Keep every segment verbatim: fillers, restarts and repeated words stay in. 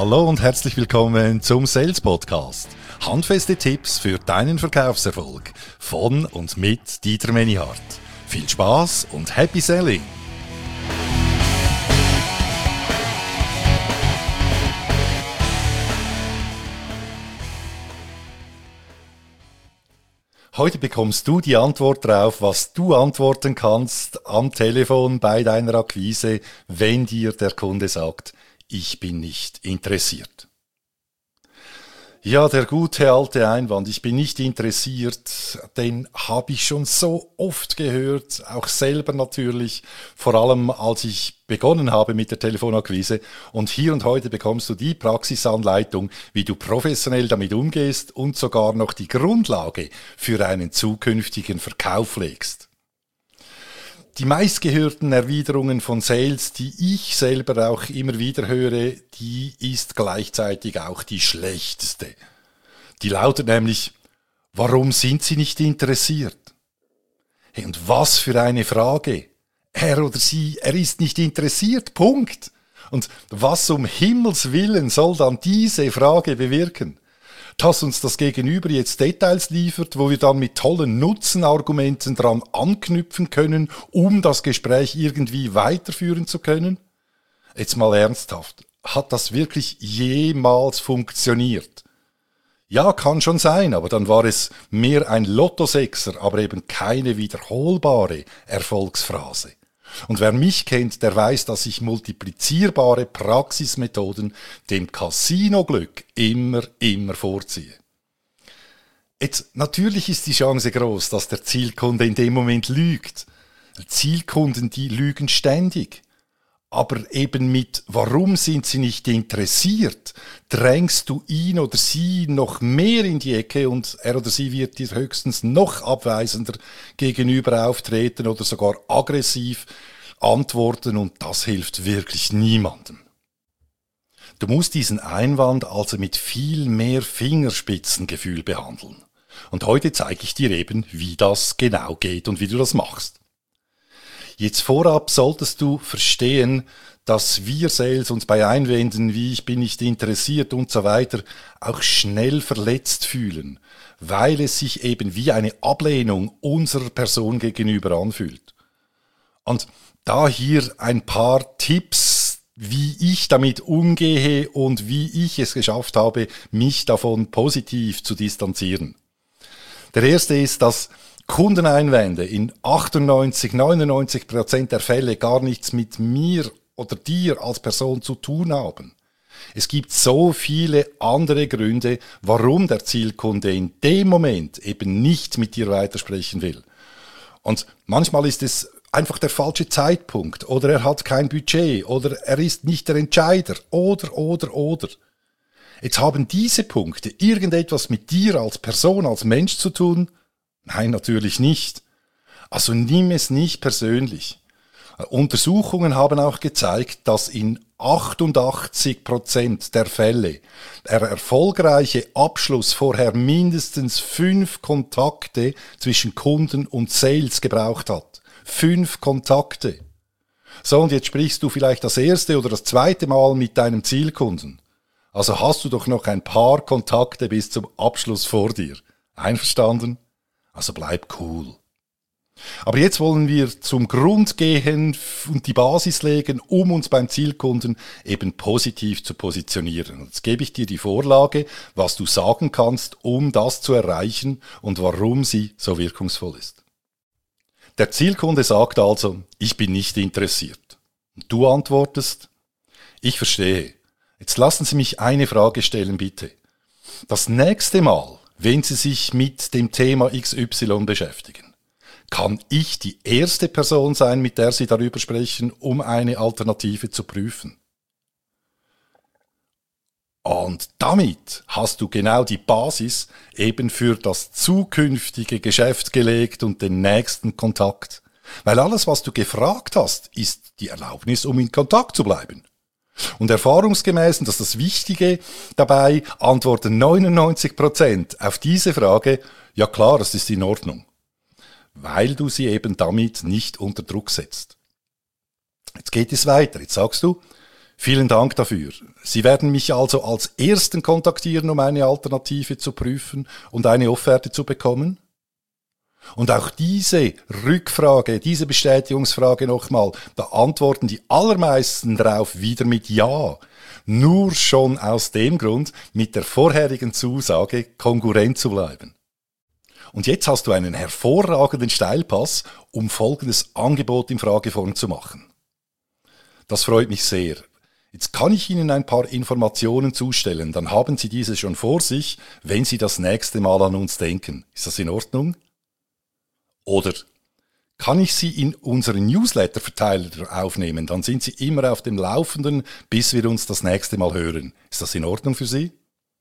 Hallo und herzlich willkommen zum Sales Podcast. Handfeste Tipps für deinen Verkaufserfolg von und mit Dieter Menihardt. Viel Spaß und Happy Selling! Heute bekommst du die Antwort darauf, was du antworten kannst am Telefon bei deiner Akquise, wenn dir der Kunde sagt, ich bin nicht interessiert. Ja, der gute alte Einwand, ich bin nicht interessiert, den habe ich schon so oft gehört, auch selber natürlich, vor allem als ich begonnen habe mit der Telefonakquise. Und hier und heute bekommst du die Praxisanleitung, wie du professionell damit umgehst und sogar noch die Grundlage für einen zukünftigen Verkauf legst. Die meistgehörten Erwiderungen von Sales, die ich selber auch immer wieder höre, die ist gleichzeitig auch die schlechteste. Die lautet nämlich, warum sind Sie nicht interessiert? Hey, und was für eine Frage. Er oder sie, er ist nicht interessiert, Punkt. Und was um Himmels Willen soll dann diese Frage bewirken? Dass uns das Gegenüber jetzt Details liefert, wo wir dann mit tollen Nutzenargumenten dran anknüpfen können, um das Gespräch irgendwie weiterführen zu können? Jetzt mal ernsthaft, hat das wirklich jemals funktioniert? Ja, kann schon sein, aber dann war es mehr ein Lottosechser, aber eben keine wiederholbare Erfolgsphrase. Und wer mich kennt, der weiß, dass ich multiplizierbare Praxismethoden dem Casino-Glück immer, immer vorziehe. Jetzt, natürlich ist die Chance groß, dass der Zielkunde in dem Moment lügt. Zielkunden, die lügen ständig. Aber eben mit, warum sind sie nicht interessiert, drängst du ihn oder sie noch mehr in die Ecke und er oder sie wird dir höchstens noch abweisender gegenüber auftreten oder sogar aggressiv antworten und das hilft wirklich niemandem. Du musst diesen Einwand also mit viel mehr Fingerspitzengefühl behandeln. Und heute zeige ich dir eben, wie das genau geht und wie du das machst. Jetzt vorab solltest du verstehen, dass wir Sales uns bei Einwänden wie ich bin nicht interessiert und so weiter auch schnell verletzt fühlen, weil es sich eben wie eine Ablehnung unserer Person gegenüber anfühlt. Und da hier ein paar Tipps, wie ich damit umgehe und wie ich es geschafft habe, mich davon positiv zu distanzieren. Der erste ist, dass Kundeneinwände in achtundneunzig, neunundneunzig Prozent der Fälle gar nichts mit mir oder dir als Person zu tun haben. Es gibt so viele andere Gründe, warum der Zielkunde in dem Moment eben nicht mit dir weitersprechen will. Und manchmal ist es einfach der falsche Zeitpunkt oder er hat kein Budget oder er ist nicht der Entscheider oder, oder, oder. Jetzt haben diese Punkte irgendetwas mit dir als Person, als Mensch zu tun? Nein, natürlich nicht. Also nimm es nicht persönlich. Untersuchungen haben auch gezeigt, dass in achtundachtzig Prozent der Fälle der erfolgreiche Abschluss vorher mindestens fünf Kontakte zwischen Kunden und Sales gebraucht hat. Fünf Kontakte. So, und jetzt sprichst du vielleicht das erste oder das zweite Mal mit deinem Zielkunden. Also hast du doch noch ein paar Kontakte bis zum Abschluss vor dir. Einverstanden? Also bleib cool. Aber jetzt wollen wir zum Grund gehen und die Basis legen, um uns beim Zielkunden eben positiv zu positionieren. Und jetzt gebe ich dir die Vorlage, was du sagen kannst, um das zu erreichen und warum sie so wirkungsvoll ist. Der Zielkunde sagt also, ich bin nicht interessiert. Und du antwortest, ich verstehe. Jetzt lassen Sie mich eine Frage stellen, bitte. Das nächste Mal, wenn Sie sich mit dem Thema X Y beschäftigen, kann ich die erste Person sein, mit der Sie darüber sprechen, um eine Alternative zu prüfen. Und damit hast du genau die Basis eben für das zukünftige Geschäft gelegt und den nächsten Kontakt. Weil alles, was du gefragt hast, ist die Erlaubnis, um in Kontakt zu bleiben. Und erfahrungsgemäß, und das ist das Wichtige dabei, antworten neunundneunzig Prozent auf diese Frage, ja klar, das ist in Ordnung. Weil du sie eben damit nicht unter Druck setzt. Jetzt geht es weiter. Jetzt sagst du, Vielen Dank dafür. Sie werden mich also als Ersten kontaktieren, um eine Alternative zu prüfen und eine Offerte zu bekommen? Und auch diese Rückfrage, diese Bestätigungsfrage nochmal, da antworten die allermeisten drauf wieder mit Ja. Nur schon aus dem Grund, mit der vorherigen Zusage kongruent zu bleiben. Und jetzt hast du einen hervorragenden Steilpass, um folgendes Angebot in Frageform zu machen. Das freut mich sehr. Jetzt kann ich Ihnen ein paar Informationen zustellen, dann haben Sie diese schon vor sich, wenn Sie das nächste Mal an uns denken. Ist das in Ordnung? Oder kann ich Sie in unseren Newsletter-Verteiler aufnehmen, dann sind Sie immer auf dem Laufenden, bis wir uns das nächste Mal hören. Ist das in Ordnung für Sie?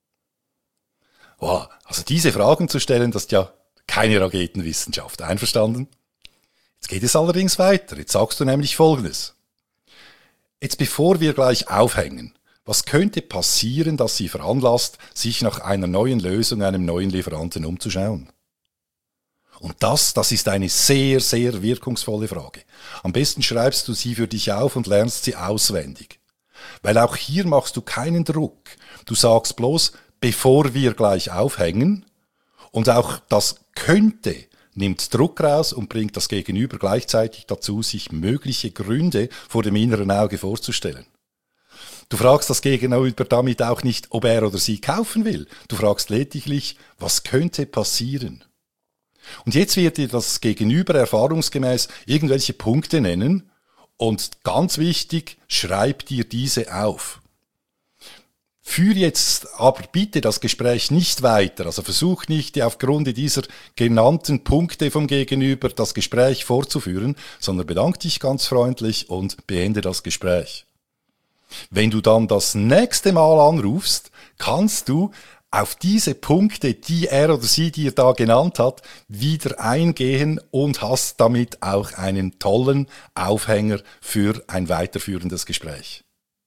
Wow, also diese Fragen zu stellen, das ist ja keine Raketenwissenschaft. Einverstanden? Jetzt geht es allerdings weiter. Jetzt sagst du nämlich Folgendes. Jetzt bevor wir gleich aufhängen, was könnte passieren, dass Sie veranlasst, sich nach einer neuen Lösung, einem neuen Lieferanten umzuschauen? Und das, das ist eine sehr, sehr wirkungsvolle Frage. Am besten schreibst du sie für dich auf und lernst sie auswendig. Weil auch hier machst du keinen Druck. Du sagst bloß, bevor wir gleich aufhängen, und auch das könnte nimmt Druck raus und bringt das Gegenüber gleichzeitig dazu, sich mögliche Gründe vor dem inneren Auge vorzustellen. Du fragst das Gegenüber damit auch nicht, ob er oder sie kaufen will. Du fragst lediglich, was könnte passieren? Und jetzt wird dir das Gegenüber erfahrungsgemäß irgendwelche Punkte nennen und ganz wichtig, schreib dir diese auf. Führ jetzt aber bitte das Gespräch nicht weiter, also versuch nicht aufgrund dieser genannten Punkte vom Gegenüber das Gespräch fortzuführen, sondern bedank dich ganz freundlich und beende das Gespräch. Wenn du dann das nächste Mal anrufst, kannst du auf diese Punkte, die er oder sie dir da genannt hat, wieder eingehen und hast damit auch einen tollen Aufhänger für ein weiterführendes Gespräch.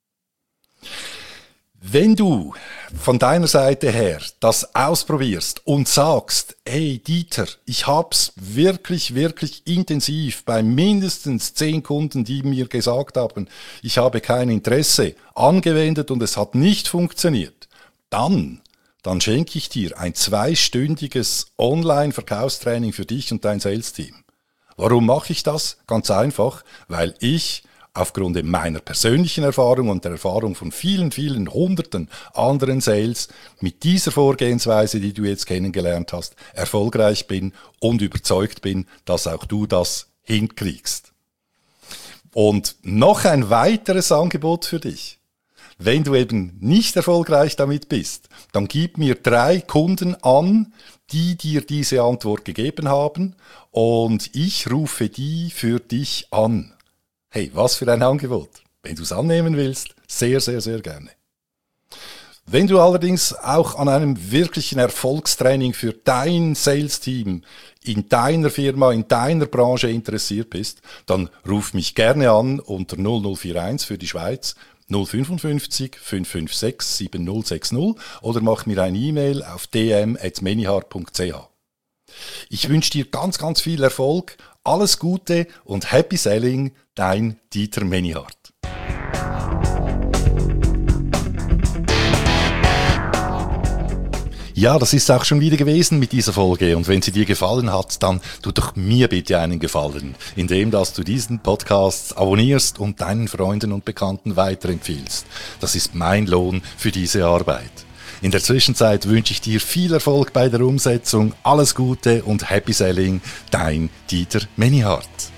Wenn du von deiner Seite her das ausprobierst und sagst, hey Dieter, ich hab's wirklich, wirklich intensiv bei mindestens zehn Kunden, die mir gesagt haben, ich habe kein Interesse, angewendet und es hat nicht funktioniert, dann, dann schenke ich dir ein zweistündiges Online-Verkaufstraining für dich und dein Sales-Team. Warum mache ich das? Ganz einfach, weil ich aufgrund meiner persönlichen Erfahrung und der Erfahrung von vielen, vielen hunderten anderen Sales mit dieser Vorgehensweise, die du jetzt kennengelernt hast, erfolgreich bin und überzeugt bin, dass auch du das hinkriegst. Und noch ein weiteres Angebot für dich. Wenn du eben nicht erfolgreich damit bist, dann gib mir drei Kunden an, die dir diese Antwort gegeben haben und ich rufe die für dich an. Hey, was für ein Angebot. Wenn du es annehmen willst, sehr, sehr, sehr gerne. Wenn du allerdings auch an einem wirklichen Erfolgstraining für dein Sales-Team in deiner Firma, in deiner Branche interessiert bist, dann ruf mich gerne an unter null null vier eins für die Schweiz, null fünf fünf fünf fünf sechs sieben null sechs null oder mach mir eine E-Mail auf d m at menihart punkt c h. Ich wünsche dir ganz, ganz viel Erfolg, alles Gute und Happy Selling, dein Dieter Menihart. Ja, das ist auch schon wieder gewesen mit dieser Folge und wenn sie dir gefallen hat, dann tu doch mir bitte einen Gefallen, indem dass du diesen Podcast abonnierst und deinen Freunden und Bekannten weiterempfiehlst. Das ist mein Lohn für diese Arbeit. In der Zwischenzeit wünsche ich dir viel Erfolg bei der Umsetzung, alles Gute und Happy Selling, dein Dieter Menihart.